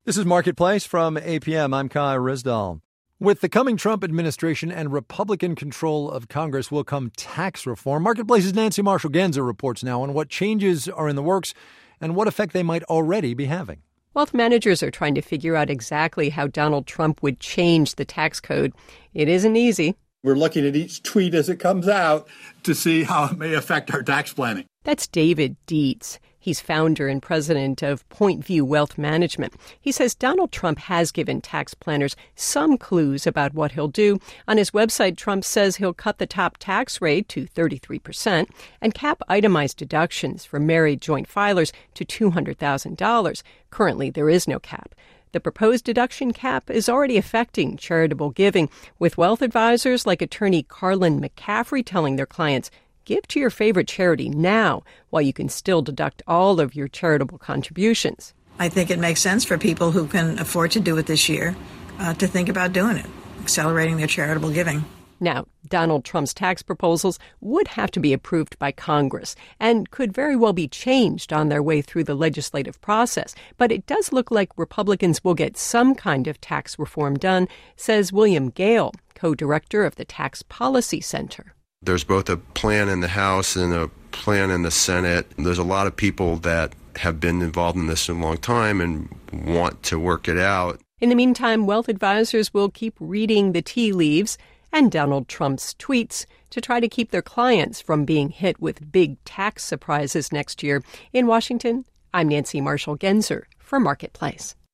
This is Marketplace from APM. I'm Kai Rizdal. With the coming Trump administration and Republican control of Congress will come tax reform. Marketplace's Nancy Marshall-Genzer reports now on what changes are in the works and what effect they might already be having. Wealth managers are trying to figure out exactly how Donald Trump would change the tax code. It isn't easy. We're looking at each tweet as it comes out to see how it may affect our tax planning. That's David Dietz. He's founder and president of Point View Wealth Management. He says Donald Trump has given tax planners some clues about what he'll do. On his website, Trump says he'll cut the top tax rate to 33% and cap itemized deductions for married joint filers to $200,000. Currently, there is no cap. The proposed deduction cap is already affecting charitable giving, with wealth advisors like attorney Carlin McCaffrey telling their clients, give to your favorite charity now while you can still deduct all of your charitable contributions. I think it makes sense for people who can afford to do it this year to think about doing it, accelerating their charitable giving. Now, Donald Trump's tax proposals would have to be approved by Congress and could very well be changed on their way through the legislative process. But it does look like Republicans will get some kind of tax reform done, says William Gale, co-director of the Tax Policy Center. There's both a plan in the House and a plan in the Senate. There's a lot of people that have been involved in this a long time and want to work it out. In the meantime, wealth advisors will keep reading the tea leaves and Donald Trump's tweets to try to keep their clients from being hit with big tax surprises next year. In Washington, I'm Nancy Marshall-Genzer for Marketplace.